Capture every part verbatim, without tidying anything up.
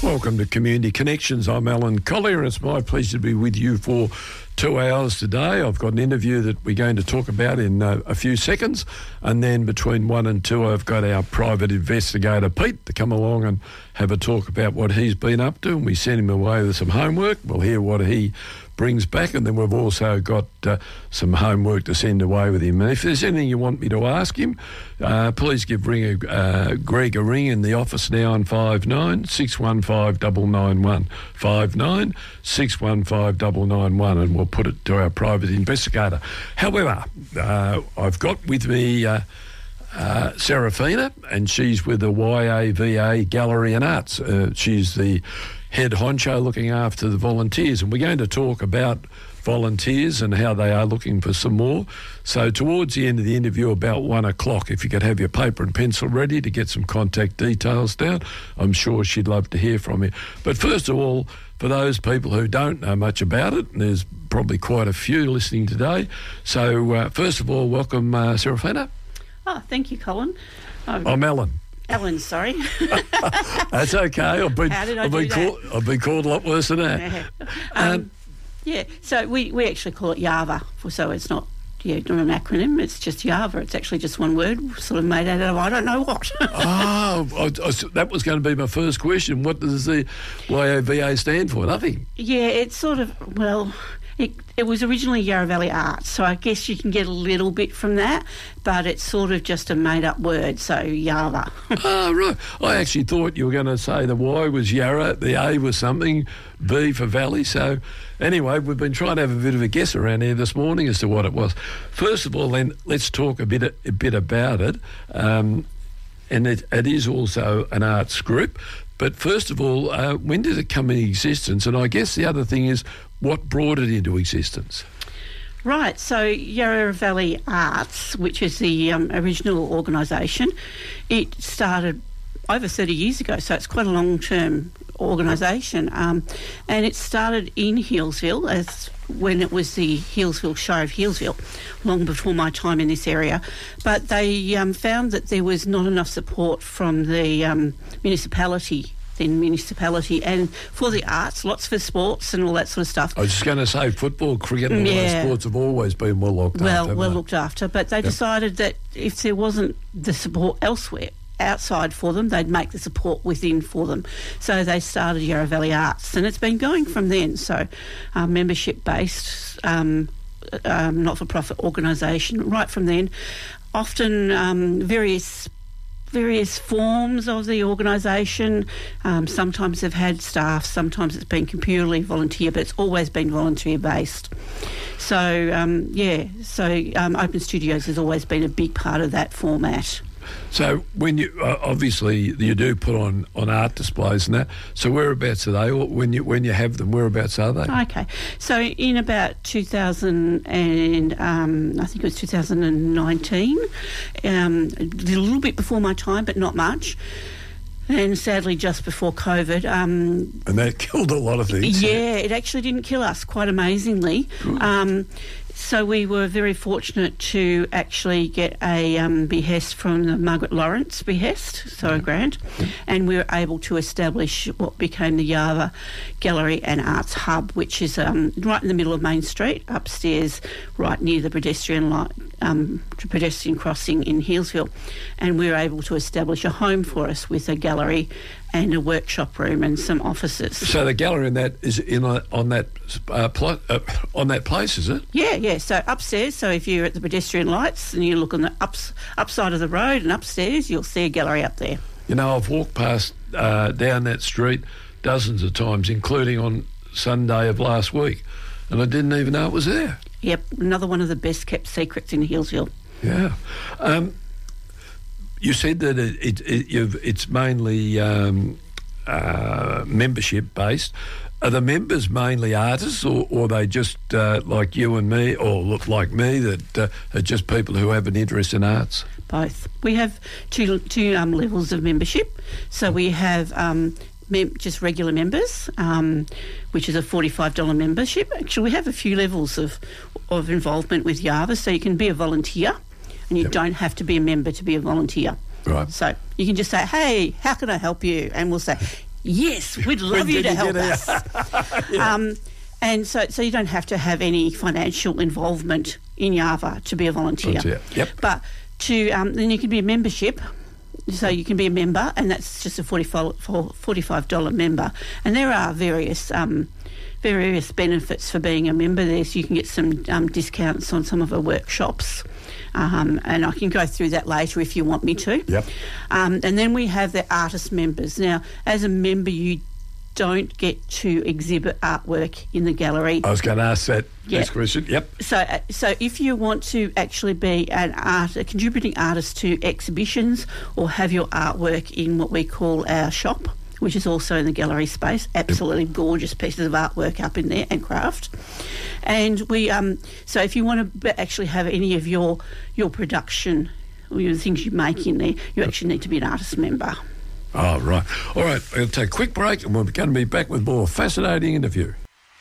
Welcome to Community Connections. I'm Alan Collier, and it's my pleasure to be with you for two hours today. I've got an interview that we're going to talk about in uh, a few seconds, and then between one and two I've got our private investigator Pete to come along and have a talk about what he's been up to, and we send him away with some homework. We'll hear what he brings back, and then we've also got uh, some homework to send away with him. And if there's anything you want me to ask him, uh, please give ring a, uh, Greg a ring in the office now on five nine six one five nine nine one, five nine six one five nine nine one, and we'll put it to our private investigator. However, uh, I've got with me uh, uh, Serafina, and she's with the Y A V A Gallery and Arts. Uh, she's the head honcho looking after the volunteers, and we're going to talk about volunteers and how they are looking for some more. So towards the end of the interview, about one o'clock, if you could have your paper and pencil ready to get some contact details down, I'm sure she'd love to hear from you. But first of all, for those people who don't know much about it, and there's probably quite a few listening today, so uh, first of all, welcome uh, Serafina. Oh, thank you, Colin. I'm, I'm Alan. Alan, sorry. That's okay. I've been, How did I I've do been that? called. I've been called a lot worse than that. Yeah. Um, Um, yeah, so we, we actually call it YAVA, so it's not yeah, not an acronym, it's just YAVA. It's actually just one word, sort of made out of I don't know what. oh, I, I, that was going to be my first question. What does the Y A V A stand for? Nothing. Yeah, it's sort of, well, it, it was originally Yarra Valley Arts, so I guess you can get a little bit from that, but it's sort of just a made-up word, so YAVA. Oh, right. I actually thought you were going to say the Y was Yarra, the A was something, V for Valley. So anyway, we've been trying to have a bit of a guess around here this morning as to what it was. First of all, then, let's talk a bit a bit about it. Um, and it, it is also an arts group. But first of all, uh, when did it come into existence? And I guess the other thing is, what brought it into existence? Right, so Yarra Valley Arts, which is the um, original organisation, it started over thirty years ago, so it's quite a long-term organisation. Um, and it started in Healesville, as when it was the Healesville Shire of Healesville, long before my time in this area. But they um, found that there was not enough support from the um, municipality in municipality and for the arts, lots for sports and all that sort of stuff. I was just going to say football, cricket and all yeah. those sports have always been well looked well, after. Well they? looked after, but they yep. decided that if there wasn't the support elsewhere, outside for them, they'd make the support within for them. So they started Yarra Valley Arts, and it's been going from then. So uh, membership-based, um, um, not-for-profit organisation, right from then. Often um, various various forms of the organisation. Um, sometimes they've had staff, sometimes it's been purely volunteer, but it's always been volunteer-based. So, um, yeah, so um, Open Studios has always been a big part of that format. So when you uh, obviously you do put on, on art displays and that. So whereabouts are they? Or when you when you have them, whereabouts are they? Okay, so in about two thousand and um, I think it was two thousand nineteen, um, a little bit before my time, but not much. And sadly, just before COVID. Um, and that killed a lot of things. Yeah, it actually didn't kill us, quite amazingly. Um, so we were very fortunate to actually get a um, behest from the Margaret Lawrence behest, so a grant, and we were able to establish what became the Yarra Gallery and Arts Hub, which is um, right in the middle of Main Street, upstairs, right near the pedestrian light, um, pedestrian crossing in Healesville. And we were able to establish a home for us with a gallery and a workshop room and some offices. So the gallery in that is in a, on that uh, pl- uh, on that place, is it? Yeah, yeah. So upstairs. So if you're at the pedestrian lights and you look on the ups, upside of the road and upstairs, you'll see a gallery up there. You know, I've walked past uh, down that street dozens of times, including on Sunday of last week, and I didn't even know it was there. Yep, another one of the best kept secrets in Healesville. Yeah. Um, You said that it, it, it you've, it's mainly um, uh, membership-based. Are the members mainly artists, or, or are they just uh, like you and me, or look like me, that uh, are just people who have an interest in arts? Both. We have two two um, levels of membership. So we have um, mem- just regular members, um, which is a forty-five dollars membership. Actually, we have a few levels of, of involvement with YAVA, so you can be a volunteer, and you yep. don't have to be a member to be a volunteer. Right. So you can just say, hey, how can I help you? And we'll say, Yes, we'd love When you to can you help get us. Yeah. Um, and so, so you don't have to have any financial involvement in Yava to be a volunteer. Volunteer, yep. But to um, then you can be a membership. So you can be a member, and that's just a forty-five dollars member. And there are various um, various benefits for being a member there. So you can get some um, discounts on some of our workshops. Um, and I can go through that later if you want me to. Yep. Um, and then we have the artist members. Now, as a member, you don't get to exhibit artwork in the gallery. I was going to ask that Yep. next question. Yep. So, uh, so if you want to actually be an art, a contributing artist to exhibitions, or have your artwork in what we call our shop, which is also in the gallery space, absolutely yep. gorgeous pieces of artwork up in there and craft. And we, um, so if you want to actually have any of your your production or the things you make in there, you actually need to be an artist member. Oh, right. All right, we'll take a quick break and we're going to be back with more fascinating interview.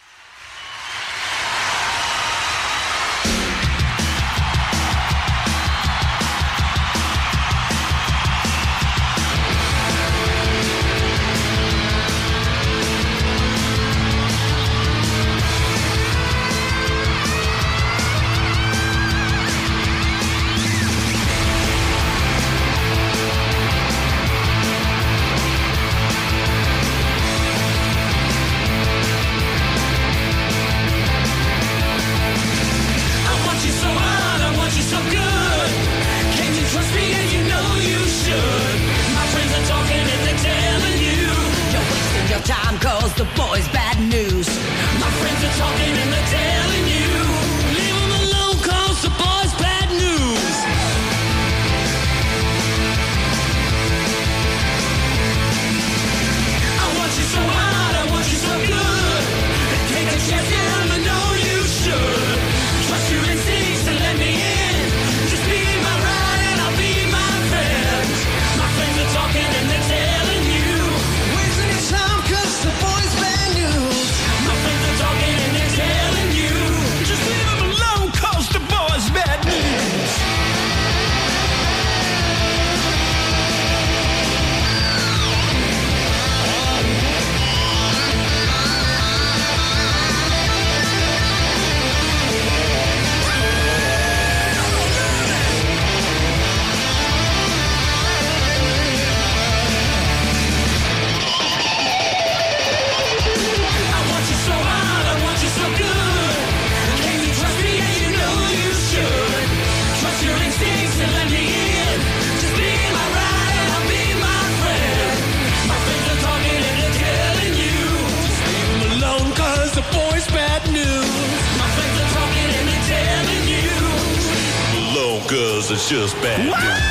It's just bad news.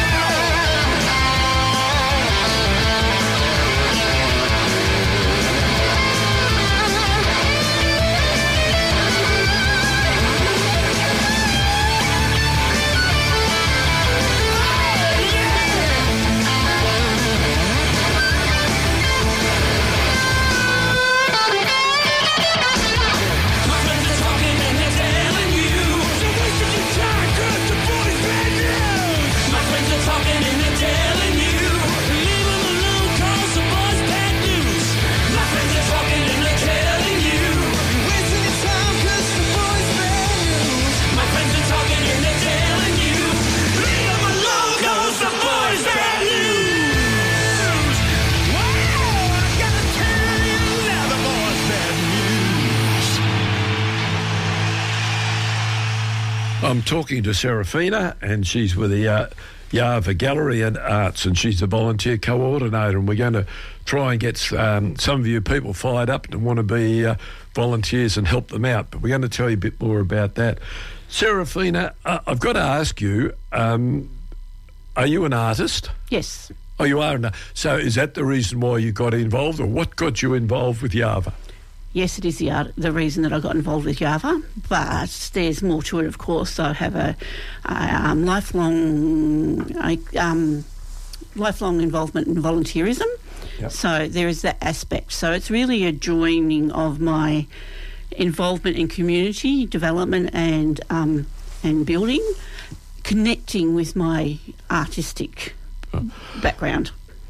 I'm talking to Serafina, and she's with the uh, Yava Gallery and Arts, and she's the volunteer coordinator, and we're going to try and get um, some of you people fired up and want to be uh, volunteers and help them out, but we're going to tell you a bit more about that. Serafina, uh, I've got to ask you, um, are you an artist? Yes. Oh, you are. An, so is that the reason why you got involved, or what got you involved with Yava? Yes, it is the art, the reason that I got involved with Yava, but there's more to it, of course. I have a, a um, lifelong a, um, lifelong involvement in volunteerism, yep. So there is that aspect. So it's really a joining of my involvement in community development and um, and building, connecting with my artistic oh. background.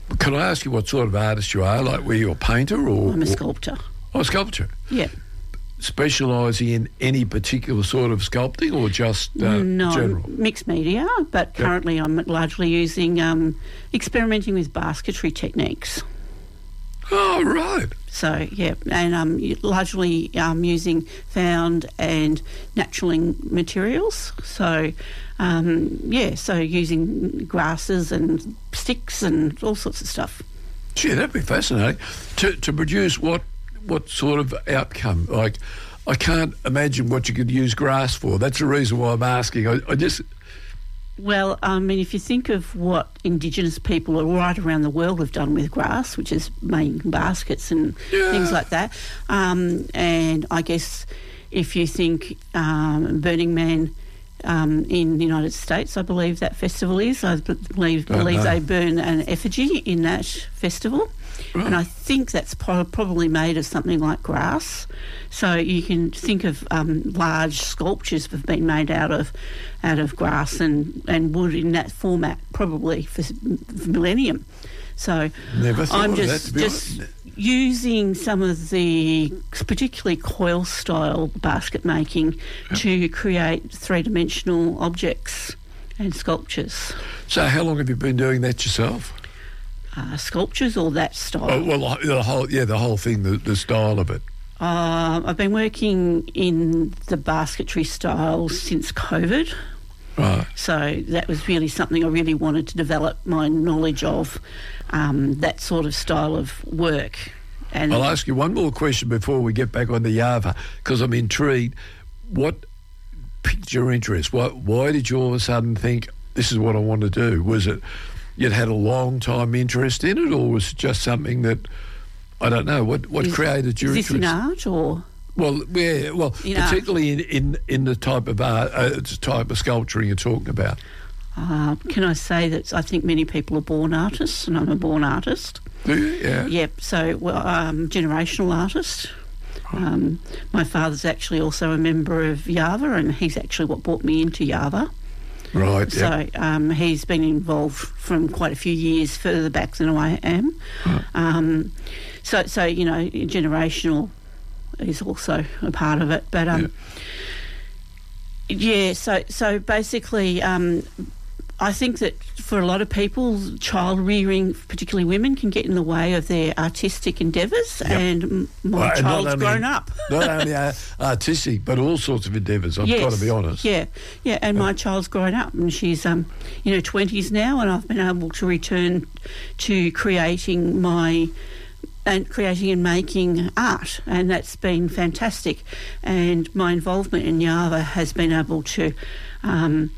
Can I ask you what sort of artist you are? Like, were you a painter or... I'm a or- sculptor. Oh, a sculptor. Yeah. Specialising in any particular sort of sculpting or just uh, no, general? mixed media, but currently I'm largely using, um, experimenting with basketry techniques. Oh, right. So, yeah, and um, largely um, using found and natural in- materials. So, um, yeah, so using grasses and sticks and all sorts of stuff. Gee, that'd be fascinating. To to produce what what sort of outcome? Like, I can't imagine what you could use grass for. That's the reason why I'm asking. I, I just... Well, I mean, if you think of what Indigenous people right around the world have done with grass, which is making baskets and Yeah. things like that, um, and I guess if you think um, Burning Man um, in the United States, I believe that festival is, I b- believe, Don't believe know. they burn an effigy in that festival. Right. And I think that's pro- probably made of something like grass. So you can think of um, large sculptures have been made out of out of grass and, and wood in that format, probably for, for millennium. So Never thought I'm of just that, to be just honest. using some of the particularly coil style basket making to create three dimensional objects and sculptures. So how long have you been doing that yourself? Uh, sculptures or that style? Oh, well, the whole, yeah, the whole thing, the, the style of it. Uh, I've been working in the basketry style since COVID. Right. So that was really something I really wanted to develop my knowledge of, um, that sort of style of work. And I'll ask you one more question before we get back on the Java, because I'm intrigued. What piqued your interest? Why, why did you all of a sudden think, this is what I want to do? Was it you'd had a long time interest in it, or was it just something that, I don't know, what, what is, created your is this interest? in art or? Well, yeah, well, In art. particularly in, in, in the type of art, uh, type of sculpturing you're talking about. Uh, can I say that I think many people are born artists, and I'm a born artist. Do you? Yeah. Yep. So, well, um, generational artist. Um, my father's actually also a member of Java, and he's actually what brought me into Java. Right. So Yeah. um, he's been involved from quite a few years further back than I am. Right. Um, so, so you know, generational is also a part of it. But um, yeah. yeah, so so basically, um, I think that for a lot of people, child rearing, particularly women, can get in the way of their artistic endeavours. Yep. And m- my Well, and not child's only- grown up. Not only uh, artistic, but all sorts of endeavours, I've Yes, got to be honest. Yeah, yeah, and my child's grown up, and she's um, you know, twenties now, and I've been able to return to creating my and creating and making art, and that's been fantastic. And my involvement in Java has been able to um,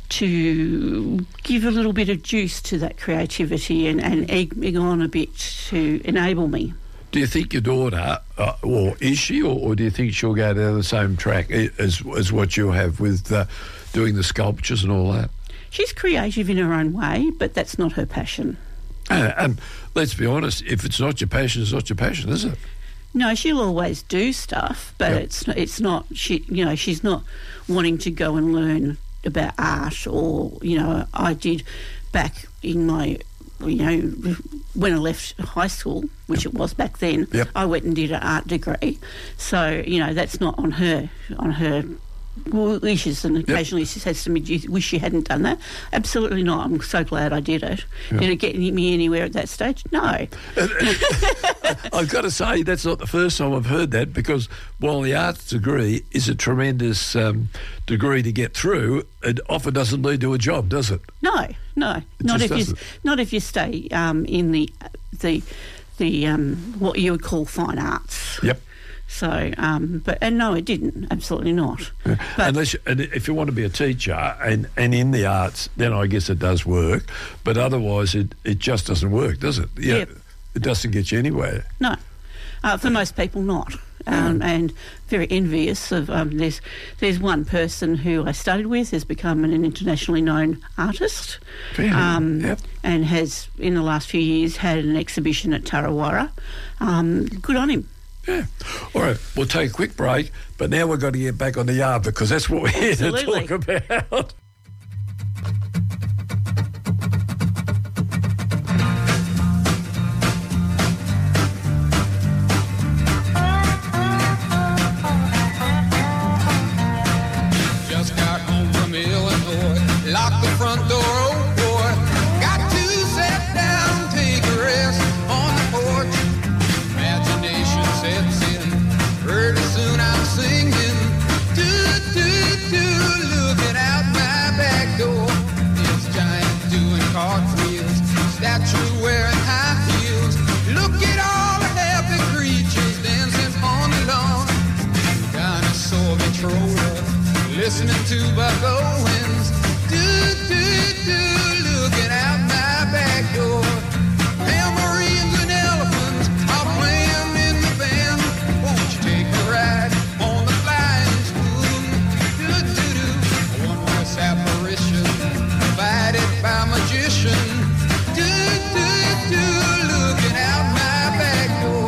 to give a little bit of juice to that creativity and, and egg me on a bit to enable me. Do you think your daughter, uh, or is she, or, or do you think she'll go down the same track i- as as what you have with uh, doing the sculptures and all that? She's creative in her own way, but that's not her passion. And, and let's be honest, if it's not your passion, it's not your passion, is it? No, she'll always do stuff, but Yep. it's it's not. She, you know, she's not wanting to go and learn about art, or you know, I did back in my, you know, when I left high school, which Yep. it was back then. Yep. I went and did an art degree, so you know that's not on her on her wishes. And occasionally she says to me, "Do you wish you hadn't done that?" Absolutely not. I'm so glad I did it. Yep. Did it get me anywhere at that stage? No. I've got to say, that's not the first time I've heard that, because while the arts degree is a tremendous um, degree to get through, it often doesn't lead to a job, does it? No, no, It not just if you doesn't. not if you stay um, in the the the um, what you would call fine arts. Yep. So, um, but and no, it didn't. Absolutely not. But Unless you, and if you want to be a teacher and, and in the arts, then I guess it does work. But otherwise, it, it just doesn't work, does it? Yeah, Yep. It doesn't get you anywhere. no, uh, for most people, not. Um, and very envious of. Um, there's there's one person who I studied with has become an internationally known artist, Fair um, enough. Yep. and has in the last few years had an exhibition at Tarawara. Um, good on him. Yeah. All right, we'll take a quick break, but now we've got to get back on the yard, because that's what we're here Absolutely. to talk about. listening to Buck Owens. Do, do, do, looking out my back door. Tambourines and elephants are playing in the band. Won't you take a ride on the flying spoon? Do, do, do, a wondrous apparition provided by magician. Do, do, do, looking out my back door.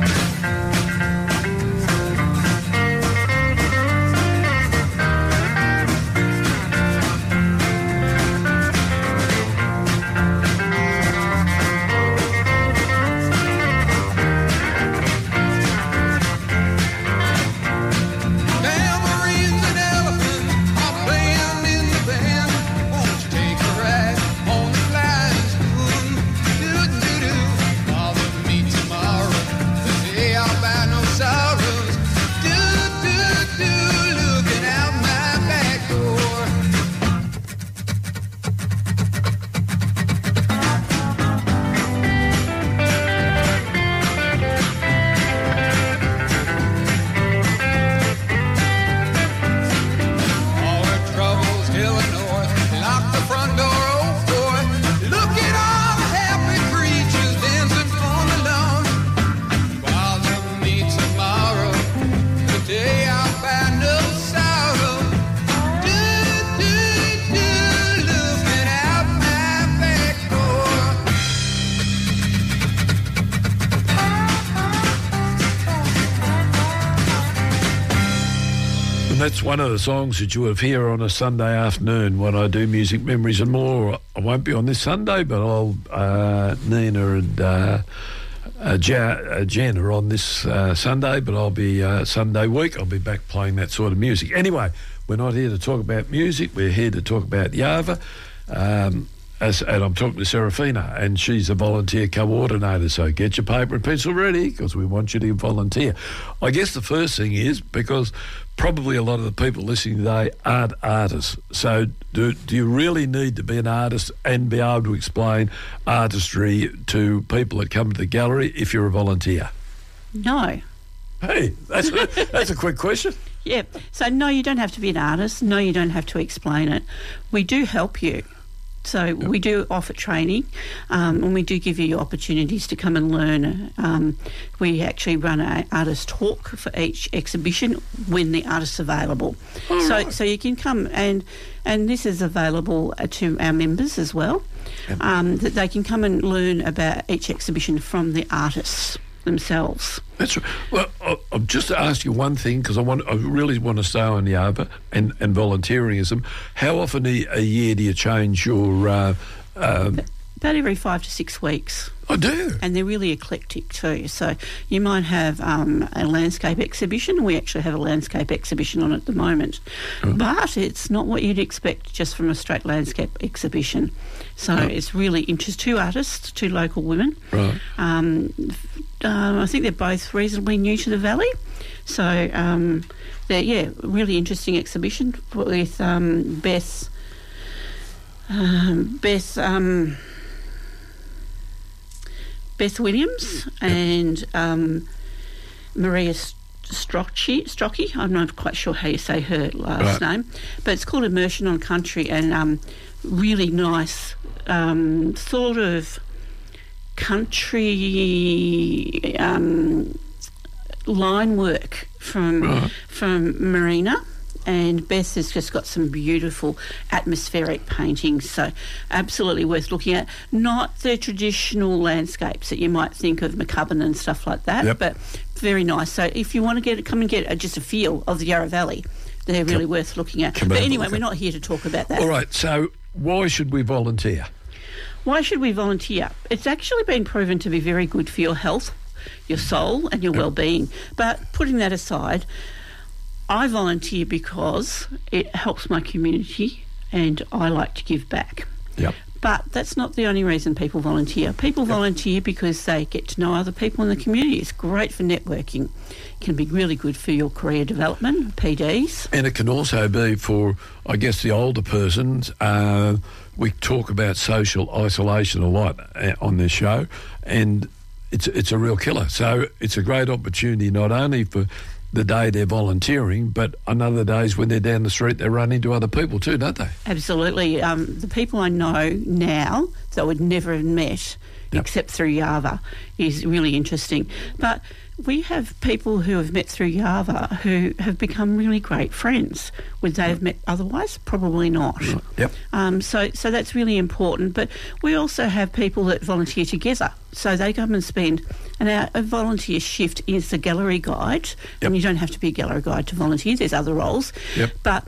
That's one of the songs that you will hear on a Sunday afternoon when I do Music Memories and More. I won't be on this Sunday, but I'll uh, Nina and uh, uh, ja- uh, Jen are on this uh, Sunday, but I'll be uh, Sunday week. I'll be back playing that sort of music. Anyway, we're not here to talk about music. We're here to talk about Yava. Um, As, and I'm talking to Serafina, and she's a volunteer coordinator, so get your paper and pencil ready because we want you to volunteer. I guess the first thing is, because probably a lot of the people listening today aren't artists, so do, do you really need to be an artist and be able to explain artistry to people that come to the gallery if you're a volunteer? No. Hey, that's a, that's a quick question. Yeah, so no, you don't have to be an artist. No, you don't have to explain it. We do help you. So yep. we do offer training, um, and we do give you opportunities to come and learn. Um, we actually run an artist talk for each exhibition when the artist's available. Oh, so right. so you can come, and and this is available to our members as well, yep. um, that they can come and learn about each exhibition from the artists themselves. That's right. Well, I'll, I'll just ask you one thing, because I want, I really want to stay on Yava and, and volunteerism. How often a, a year do you change your... Uh, um, About every five to six weeks. I do. And they're really eclectic too. So you might have um, a landscape exhibition. We actually have a landscape exhibition on at the moment. Oh. But it's not what you'd expect just from a straight landscape exhibition. So oh. it's really interesting. Two artists, two local women. Right. Um, uh, I think they're both reasonably new to the valley. So, um, they're, yeah, really interesting exhibition with um, Beth... Um, Beth... Um, Beth Williams and um, Maria Strocchi, Strocchi. I'm not quite sure how you say her last right. name, but it's called Immersion on Country, and um, really nice um, sort of country um, line work from right. from Marina. And Beth has just got some beautiful atmospheric paintings, so absolutely worth looking at. Not the traditional landscapes that you might think of, McCubbin and stuff like that, yep. but very nice. So if you want to get come and get a, just a feel of the Yarra Valley, they're really come, worth looking at. But anyway, we're not here to talk about that. All right, so why should we volunteer? Why should we volunteer? It's actually been proven to be very good for your health, your soul and your yep. well-being. But putting that aside... I volunteer because it helps my community and I like to give back. Yep. But that's not the only reason people volunteer. People yep. volunteer because they get to know other people in the community. It's great for networking. It can be really good for your career development, P Ds. And it can also be for, I guess, the older persons. Uh, we talk about social isolation a lot on this show, and it's it's a real killer. So it's a great opportunity not only for the day they're volunteering, but on other days when they're down the street, they run into other people too, don't they? Absolutely. Um, the people I know now that I would never have met Yep. except through Yava is really interesting. But we have people who have met through Yava who have become really great friends. Would they have met otherwise? Probably not. Yep. Um, so, so that's really important. But we also have people that volunteer together. So they come and spend, and our a volunteer shift is the gallery guide. Yep. And you don't have to be a gallery guide to volunteer. There's other roles. Yep. But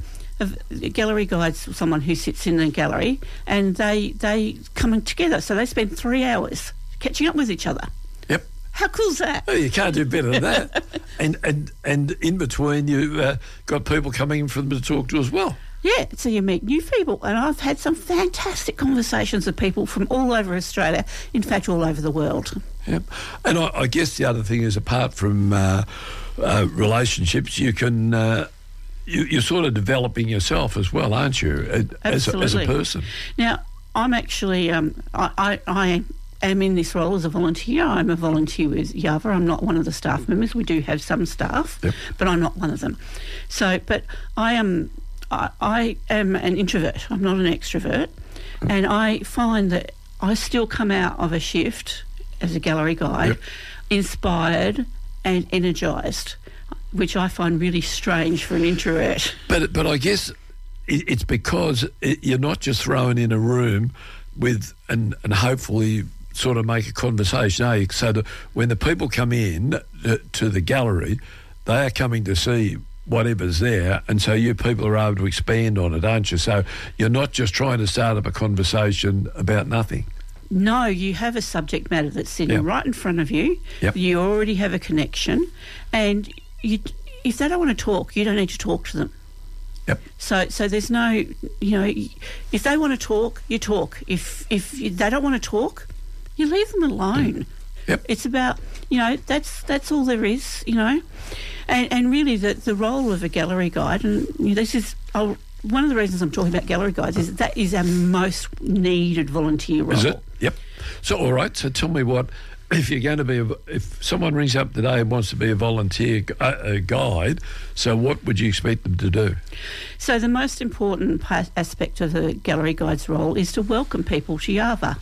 a gallery guide's someone who sits in the gallery, and they they come together. So they spend three hours catching up with each other. Yep. How cool's that? Oh, you can't do better than that. and and and in between, you've uh, got people coming in for them to talk to as well. Yeah, so you meet new people, and I've had some fantastic conversations with people from all over Australia, in fact, all over the world. Yep. And I, I guess the other thing is, apart from uh, uh, relationships, you can. Uh, You, you're sort of developing yourself as well, aren't you, as a, as a person? Now, I'm actually, um, I, I, I am in this role as a volunteer. I'm a volunteer with Yava. I'm not one of the staff members. We do have some staff, Yep. but I'm not one of them. So, but I am, I, I am an introvert. I'm not an extrovert. Mm. And I find that I still come out of a shift as a gallery guide Yep. inspired and energised, which I find really strange for an introvert. But but I guess it, it's because it, you're not just thrown in a room with and and hopefully sort of make a conversation, eh? So that when the people come in uh, to the gallery, they are coming to see whatever's there, and so you people are able to expand on it, aren't you? So you're not just trying to start up a conversation about nothing. No, you have a subject matter that's sitting Yep. right in front of you. Yep. You already have a connection, and you, if they don't want to talk, you don't need to talk to them. Yep. So, so there's no, you know, if they want to talk, you talk. If if they don't want to talk, you leave them alone. Yep. It's about, you know, that's that's all there is, you know, and and really the the role of a gallery guide, and you know, this is I'll, one of the reasons I'm talking about gallery guides is that is our most needed volunteer role. Is it? Yep. So all right. So tell me what. If you're going to be, a, if someone rings up today and wants to be a volunteer uh, a guide, so what would you expect them to do? So the most important pa- aspect of the gallery guide's role is to welcome people to Yava.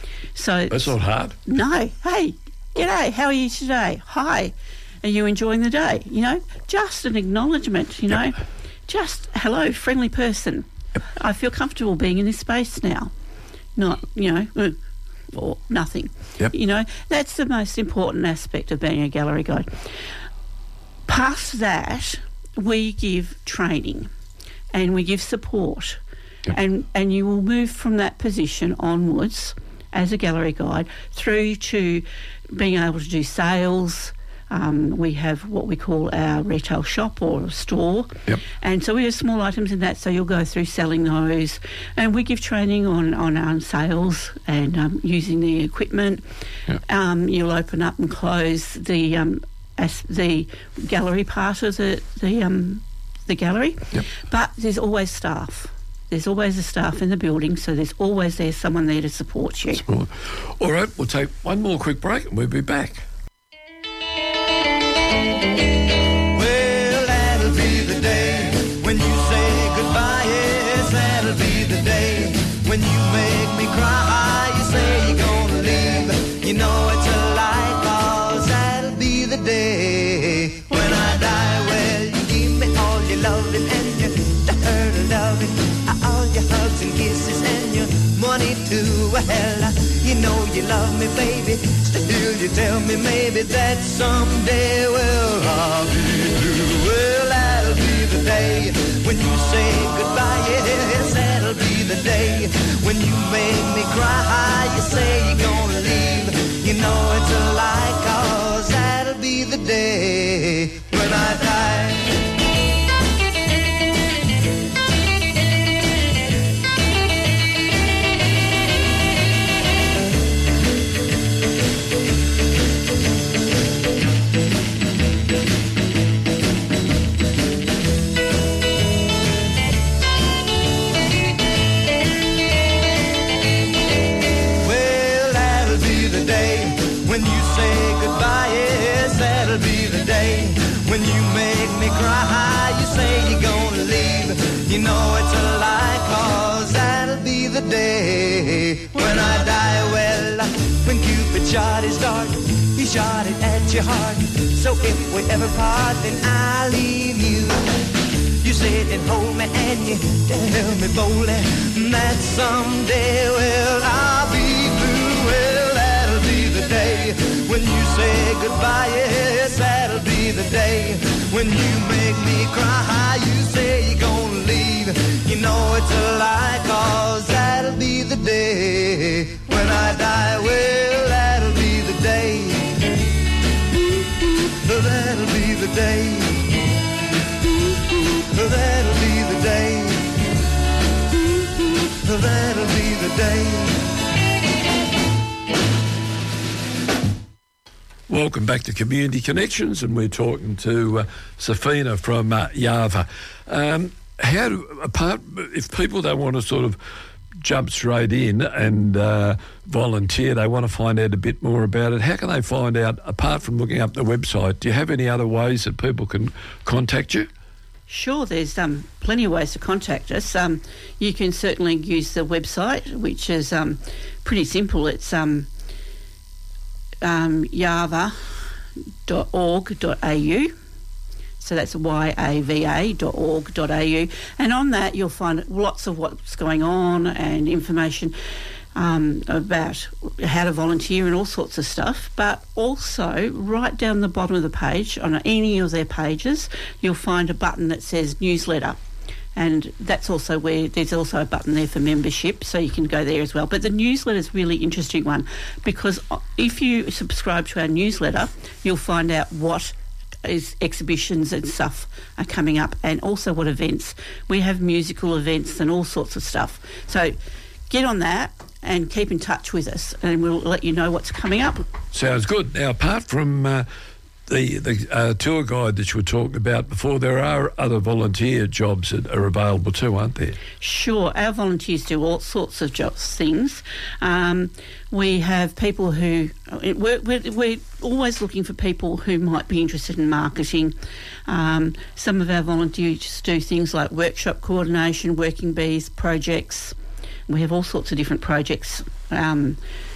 So That's not hard. No, hey, g'day, how are you today? Hi, are you enjoying the day? You know, just an acknowledgement. You know, Yep. just hello, friendly person. Yep. I feel comfortable being in this space now. Not, you know. Uh, or nothing. Yep. You know, that's the most important aspect of being a gallery guide. Past that, we give training and we give support. Yep. And and you will move from that position onwards as a gallery guide through to being able to do sales. Um, we have what we call our retail shop or store. Yep. And so we have small items in that, so you'll go through selling those. And we give training on, on um, sales and um, using the equipment. Yep. Um, you'll open up and close the um, as the gallery part of the, the, um, the gallery. Yep. But there's always staff. There's always a staff in the building, so there's always there someone there to support you. All right, we'll take one more quick break and we'll be back. Well, that'll be the day when you say goodbye. Yes, that'll be the day when you make me cry. You say you're gonna leave. You know it's a lie, 'cause that'll be the day when I die. Well, you give me all your loving and your dirty loving, all your hugs and kisses and your money too. Well, you know you love me, baby. Still you tell me maybe that someday, well, I'll be through. Well, that'll be the day when you say goodbye. Yes, that'll be the day when you make me cry. You say you're gonna leave. You know it's a lie, 'cause that'll be the day when I die. When you say goodbye, yes, that'll be the day when you make shot his dart, he shot it at your heart. So if we ever part, then I leave you. You sit and hold me and you tell me boldly that someday, well, I'll be through. Well, that'll be the day when you say goodbye. Yes, that'll be the day when you make me cry. You say you're gonna leave, you know it's a lie, 'cause that'll be the day when I die. Well, that'll be the day. That'll be the day. That'll be the day. That'll be the day. Welcome back to Community Connections, and we're talking to uh, Safina from uh, Yava. Um, how do, apart, if people don't want to sort of jump straight in and uh, volunteer, they want to find out a bit more about it, how can they find out, apart from looking up the website? Do you have any other ways that people can contact you? Sure, there's um, plenty of ways to contact us. Um, you can certainly use the website, which is um, pretty simple. It's um, um, yava dot org dot a u. So that's Y A V A dot org dot a u. And on that, you'll find lots of what's going on and information um, about how to volunteer and all sorts of stuff. But also, right down the bottom of the page, on any of their pages, you'll find a button that says newsletter. And that's also where there's also a button there for membership, so you can go there as well. But the newsletter is a really interesting one, because if you subscribe to our newsletter, you'll find out what is exhibitions and stuff are coming up, and also what events. We have musical events and all sorts of stuff. So get on that and keep in touch with us, and we'll let you know what's coming up. Sounds good. Now, apart from uh, the, the uh, tour guide that you were talking about before, there are other volunteer jobs that are available too, aren't there? Sure. Our volunteers do all sorts of jobs, things. Um, we have people who... We're, we're, we're always looking for people who might be interested in marketing. Um, some of our volunteers do things like workshop coordination, working bees, projects. We have all sorts of different projects um,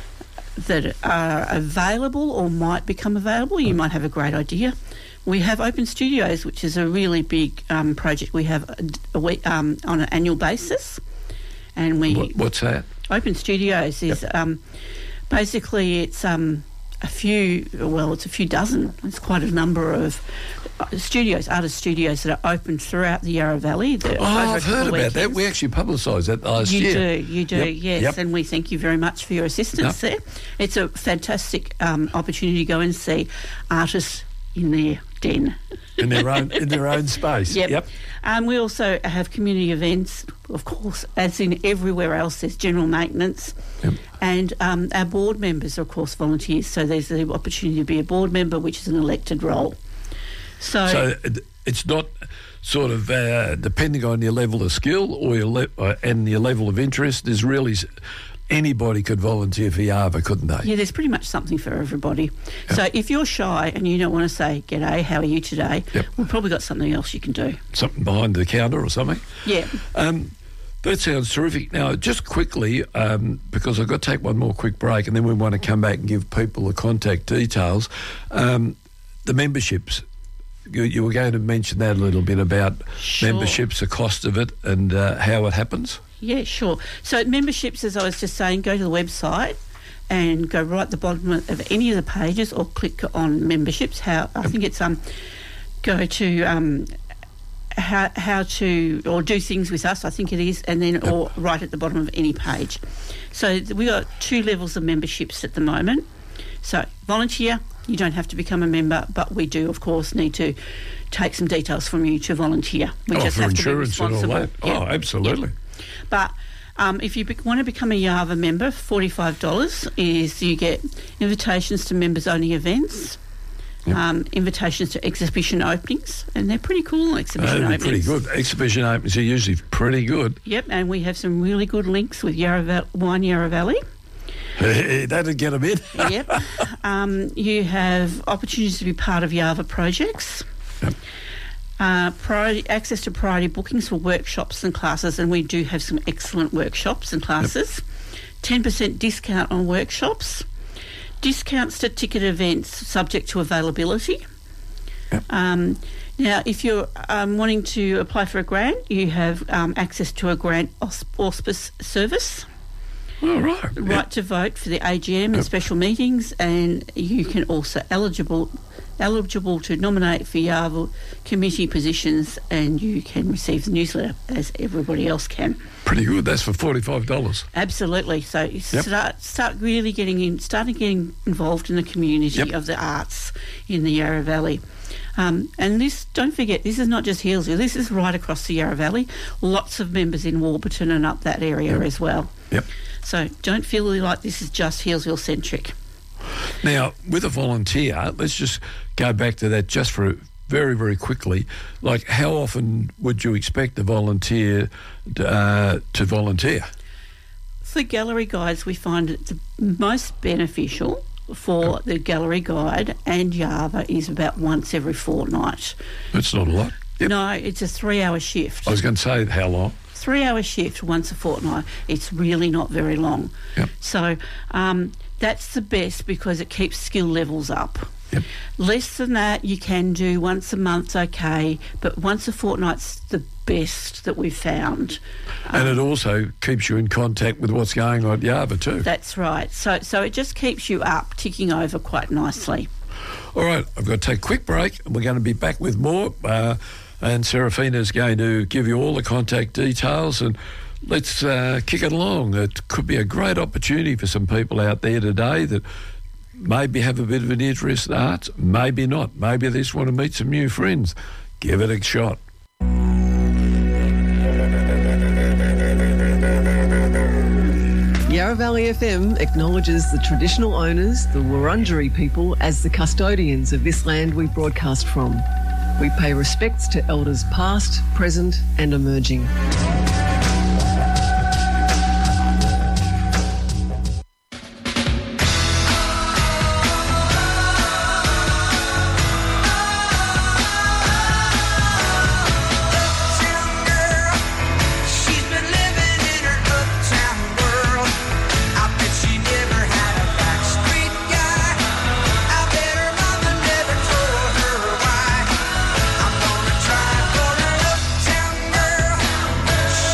that are available or might become available. You might have a great idea. We have Open Studios, which is a really big um, project we have a, a week, um, on an annual basis. And we What, what's that? Open Studios is Yep. um, basically it's um, a few, well, it's a few dozen. It's quite a number of studios, artist studios that are open throughout the Yarra Valley. Oh, I've heard about that. We actually publicised that last you year. You do, you do, Yep, yes. yep. And we thank you very much for your assistance Yep. there. It's a fantastic um, opportunity to go and see artists in their den. in their own in their own space. Yep. Yep. Um, we also have community events, of course, as in everywhere else. There's general maintenance. Yep. And um, our board members are, of course, volunteers. So there's the opportunity to be a board member, which is an elected role. So, So it- it's not sort of uh, depending on your level of skill or your le- uh, and your level of interest. There's really s- anybody could volunteer for Yava, couldn't they? yeah, there's pretty much something for everybody. So if you're shy and you don't want to say, "G'day, how are you today?" Yep. we've probably got something else you can do. Something behind the counter or something. Yeah. Um, that sounds terrific. Now, just quickly, um, because I've got to take one more quick break, and then we want to come back and give people the contact details. Um, the memberships. You, you were going to mention that a little bit about Sure. memberships, the cost of it, and uh, how it happens. Yeah, sure. So memberships, as I was just saying, go to the website and go right at the bottom of any of the pages, or click on memberships. How I think it's um go to um how how to or do things with us. I think it is, and then or right at the bottom of any page. So we got two levels of memberships at the moment. So volunteer. You don't have to become a member, but we do, of course, need to take some details from you to volunteer. We oh, just for have to be insurance and all responsible. that. Yeah. Oh, absolutely. Yeah. But um, if you be- want to become a Yava member, forty-five dollars is you get invitations to members-only events, Yep. um, invitations to exhibition openings, and they're pretty cool exhibition Oh, they're openings. pretty good. Exhibition openings are usually pretty good. Yep, and we have some really good links with Yarra Val- Wine Yarra Valley. That'd get them in. Yep. Um, you have opportunities to be part of Yava projects. Yep. Uh, priority, access to priority bookings for workshops and classes, and we do have some excellent workshops and classes. ten percent discount on workshops. Discounts to ticket events subject to availability. Yep. Um, now, if you're um, wanting to apply for a grant, you have um, access to a grant aus- auspice service. All right. Right Yep. to vote for the A G M and Yep. special meetings, and you can also eligible eligible to nominate for Yarva committee positions, and you can receive the newsletter as everybody else can. Pretty good. That's for forty-five dollars. Absolutely. So you start start really getting in, starting getting involved in the community Yep. of the arts in the Yarra Valley. Um, and this, don't forget, this is not just Healesville. This is right across the Yarra Valley. Lots of members in Warburton and up that area Yep. as well. Yep. So don't feel like this is just Healesville centric. Now, with a volunteer, let's just go back to that just for very, very quickly. Like, how often would you expect a volunteer uh, to volunteer? For gallery guides, we find it the most beneficial for the gallery guide and Yarva is about once every fortnight. That's not a lot. Yep. No, it's a three-hour shift. I was going to say how long. Three-hour shift once a fortnight. It's really not very long. Yep. So um, that's the best because it keeps skill levels up. Yep. Less than that you can do once a month, okay, but once a fortnight's the best that we've found. And it also keeps you in contact with what's going on at Yarva too. That's right. So so it just keeps you up, ticking over quite nicely. All right, I've got to take a quick break. We're going to be back with more. Uh, and Seraphina's going to give you all the contact details, and let's uh, kick it along. It could be a great opportunity for some people out there today that maybe have a bit of an interest in arts, maybe not. Maybe they just want to meet some new friends. Give it a shot. Yarra Valley F M acknowledges the traditional owners, the Wurundjeri people, as the custodians of this land we broadcast from. We pay respects to elders past, present and emerging. She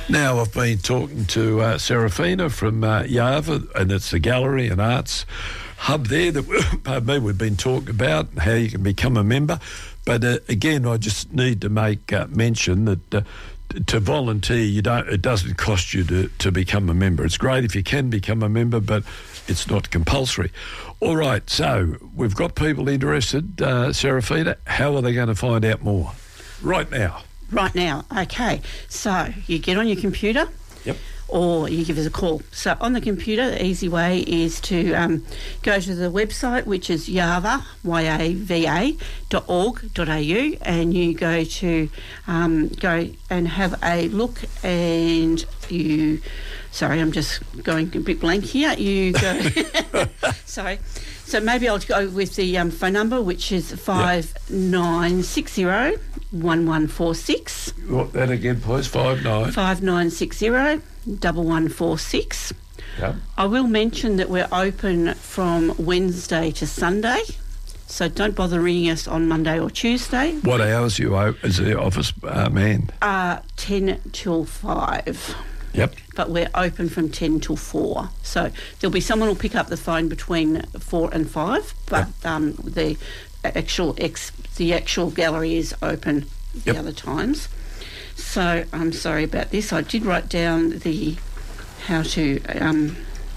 Now, I've been talking to uh, Serafina from uh, Yarva, and it's the gallery and arts hub there that, pardon me, we've been talking about, how you can become a member. But uh, again, I just need to make uh, mention that uh, to volunteer, you don't. It doesn't cost you to, to become a member. It's great if you can become a member, but it's not compulsory. All right, so we've got people interested. Uh, Serafina, how are they going to find out more? Right now. Right now, okay. So you get on your computer. Yep. Or you give us a call. So on the computer, the easy way is to um, go to the website, which is yarva, Y A V A, dot org dot A U, and you go to um, go and have a look, and you, sorry, I'm just going a bit blank here. You go, sorry. So maybe I'll go with the um, phone number, which is five nine six zero, one one four six. What, that again, please? Five nine. five nine six zero, one one four six. Yep. I will mention that we're open from Wednesday to Sunday, so don't bother ringing us on Monday or Tuesday. What hours are you open as the office uh, man? Uh, ten till five. Yep. But we're open from ten till four. So there'll be someone who'll pick up the phone between four and five, but Yep. um, the actual ex, the actual gallery is open the Yep. other times. So I'm sorry about this. I did write down the how to. Um,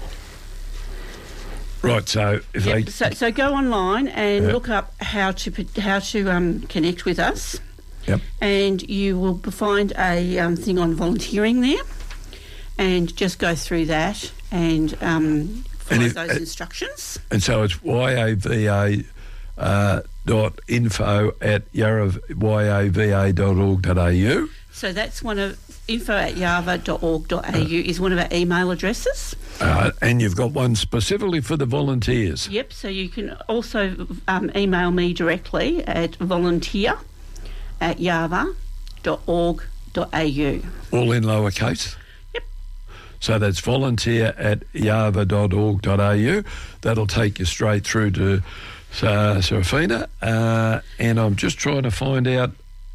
Right. So if yep, they so, so go online and Yep. look up how to how to um, connect with us, Yep. and you will find a um, thing on volunteering there. And just go through that and um, follow And if- those uh, instructions. And so it's Y A V A uh, dot info at yarra, Y A V A dot org dot A U. So that's one of info at yarva dot org dot A U is one of our email addresses. Uh, and you've got one specifically for the volunteers. Yep. So you can also um, email me directly at volunteer at yarva dot org dot A U. All in lowercase? Yep. So that's volunteer at yarva dot org dot A U. That'll take you straight through to uh, Serafina. Uh, and I'm just trying to find out...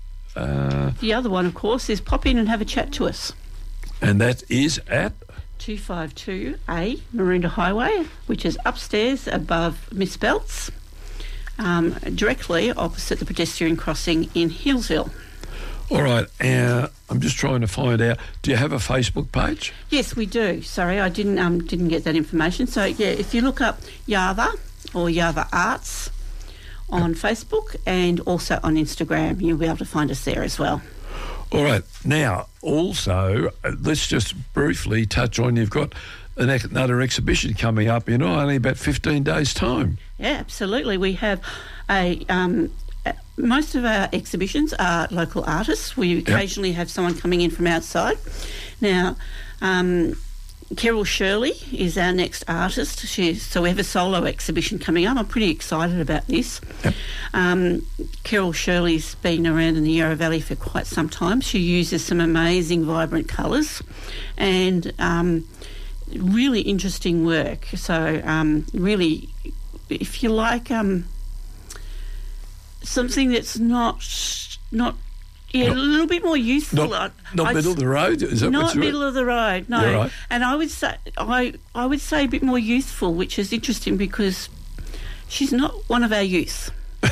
Uh, The other one, of course, is pop in and have a chat to us. and that is at... two fifty-two A Maroondah Highway, which is upstairs above Miss Belts, um, directly opposite the pedestrian crossing in Hillsville. All right, uh, I'm just trying to find out, do you have a Facebook page? Yes, we do. Sorry, I didn't um, didn't get that information. So, yeah, if you look up Yarva or Yarva Arts on Facebook and also on Instagram, you'll be able to find us there as well. All right, now, also, uh, let's just briefly touch on, you've got an, ex- another exhibition coming up in only about fifteen days' time. Yeah, absolutely. We have a... Um, uh, most of our exhibitions are local artists. We occasionally have someone coming in from outside. Now, um, Carol Shirley is our next artist. She's, so we have a solo exhibition coming up. I'm pretty excited about this. Yep. Um, Carol Shirley's been around in the Yarra Valley for quite some time. She uses some amazing, vibrant colours and um, really interesting work. So um, really, if you like um, something that's not not yeah, Not- a little bit more youthful. Not, I- not I'd middle of the road? Is that not what you middle of the road, no. Yeah, right. And I would say I I would say a bit more youthful, which is interesting because she's not one of our youth.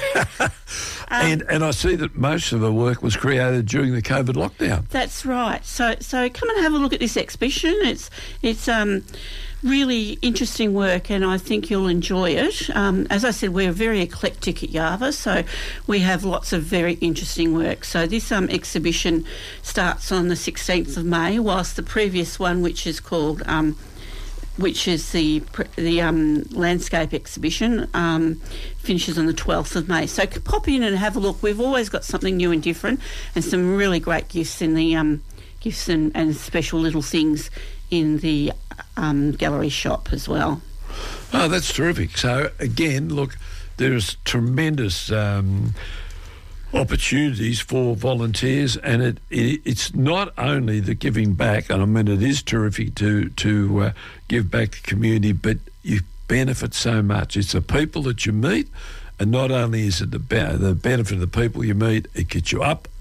and, and I see that most of her work was created during the COVID lockdown. That's right. So so come and have a look at this exhibition. It's it's um really interesting work, and I think you'll enjoy it. Um, as I said, we're very eclectic at Yarva, so we have lots of very interesting work. So this um, exhibition starts on the sixteenth of May, whilst the previous one, which is called, um, which is the the um, landscape exhibition, um, finishes on the twelfth of May. So pop in and have a look. We've always got something new and different, and some really great gifts in the um, gifts and, and special little things in the um, gallery shop as well. Oh, that's terrific. So, again, look, there's tremendous um, opportunities for volunteers, and it, it it's not only the giving back, and I mean, it is terrific to, to uh, give back to the community, but you benefit so much. It's the people that you meet, and not only is it the, be- the benefit of the people you meet, it gets you up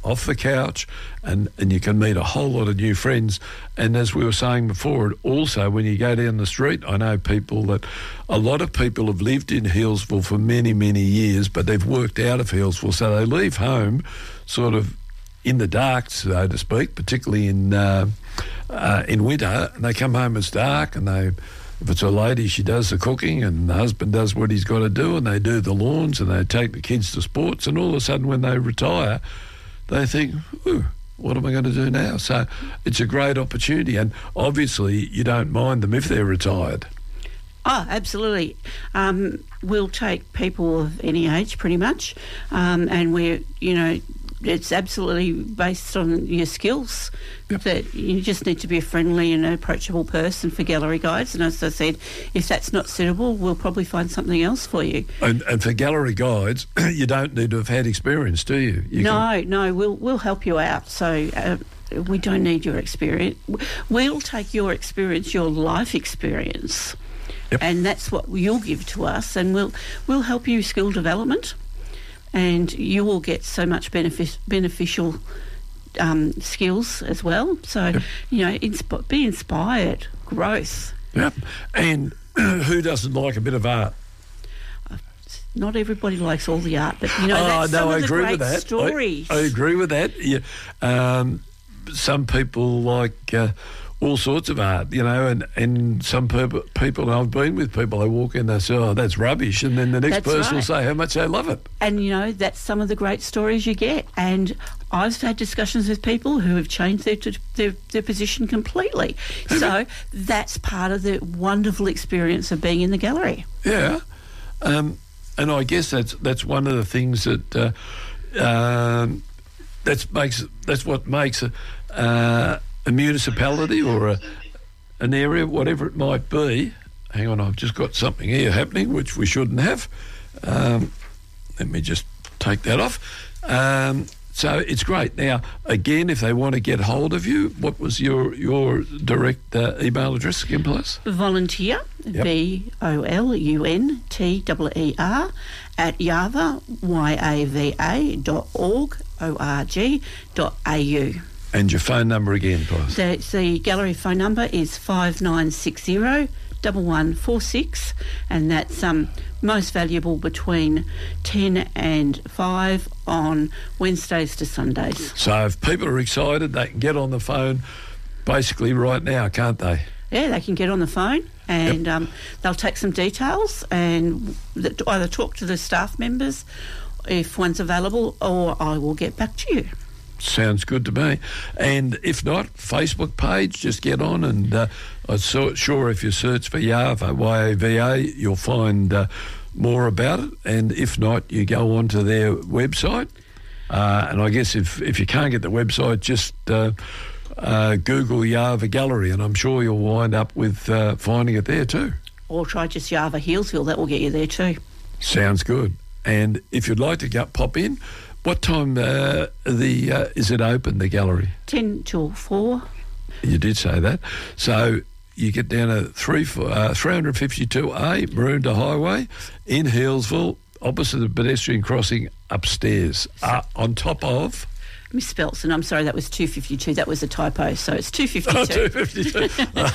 off the couch, and, and you can meet a whole lot of new friends. And as we were saying before, also when you go down the street, I know people that, a lot of people have lived in Healesville for many, many years, but they've worked out of Healesville, so they leave home sort of in the dark, so to speak, particularly in uh, uh, in winter, and they come home, it's dark, and they, if it's a lady, she does the cooking, and the husband does what he's got to do, and they do the lawns, and they take the kids to sports, and all of a sudden when they retire, they think, ooh, what am I going to do now? So it's a great opportunity, and obviously you don't mind them if they're retired. Oh, absolutely. Um, we'll take people of any age pretty much, um, and we're, you know, it's absolutely based on your skills. Yep. That you just need to be a friendly and approachable person for gallery guides. And as I said, if that's not suitable, we'll probably find something else for you. And, and for gallery guides, you don't need to have had experience, do you? you no, can... no, we'll we'll help you out. So uh, we don't need your experience. We'll take your experience, your life experience, yep. and that's what you'll give to us, and we'll we'll help you skill development. And you will get so much benefit, beneficial um, skills as well. So, yep. you know, insp- be inspired, growth. Yep. And who doesn't like a bit of art? Not everybody likes all the art, but, you know, oh, that's no, some I of the agree great with that. stories. I, I agree with that. Yeah. Um, some people like... Uh, all sorts of art, you know, and, and some people, people, and I've been with people, they walk in, they say, oh, that's rubbish, and then the next That's person right. will say how much they love it. And, you know, that's some of the great stories you get. And I've had discussions with people who have changed their their, their position completely. So that's part of the wonderful experience of being in the gallery. Yeah. Um, and I guess that's that's one of the things that uh, um, that's makes that's what makes a, uh, a municipality or a, an area, whatever it might be. Hang on, I've just got something here happening which we shouldn't have. Um, let me just take that off. Um, so it's great. Now, again, if they want to get hold of you, what was your your direct uh, email address again, please? Volunteer, Yep. V O L U N T E E R, at Yava, Y A V A dot org, O R G dot A U. And your phone number again, please. The, the gallery phone number is five nine six zero, one one four six, and that's um, most valuable between ten and five on Wednesdays to Sundays. So if people are excited, they can get on the phone basically right now, can't they? Yeah, they can get on the phone and yep. um, they'll take some details and th- either talk to the staff members if one's available, or I will get back to you. Sounds good to me. And if not, Facebook page, just get on and uh, I'm so, sure if you search for Yava, Y A V A, you'll find uh, more about it. And if not, you go onto their website. Uh, and I guess if, if you can't get the website, just uh, uh, Google Yava Gallery, and I'm sure you'll wind up with uh, finding it there too. Or try just Yava Healesville, that will get you there too. Sounds good. And if you'd like to go, pop in, what time uh, the uh, is it open, the gallery? ten till four. You did say that. So you get down to three, uh, three fifty-two A, Maroondah Highway, in Healesville, opposite the pedestrian crossing upstairs, uh, on top of... Miss Spelson, I'm sorry, that was two fifty-two. That was a typo, so it's two fifty-two. Oh, two fifty-two.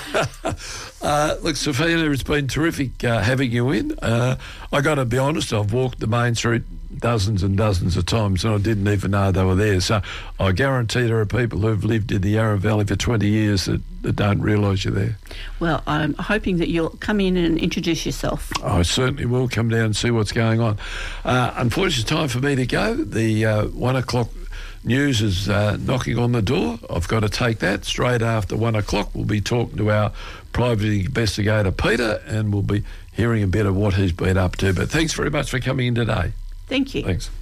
uh, look, Sophia, it's been terrific uh, having you in. Uh, I got to be honest, I've walked the main street dozens and dozens of times and I didn't even know they were there. So I guarantee there are people who've lived in the Yarra Valley for twenty years that, that don't realise you're there. Well, I'm hoping that you'll come in and introduce yourself. I certainly will come down and see what's going on. Uh, unfortunately, it's time for me to go. The uh, one o'clock news is uh, knocking on the door. I've got to take that. Straight after one o'clock, we'll be talking to our private investigator, Peter, and we'll be hearing a bit of what he's been up to. But thanks very much for coming in today. Thank you. Thanks.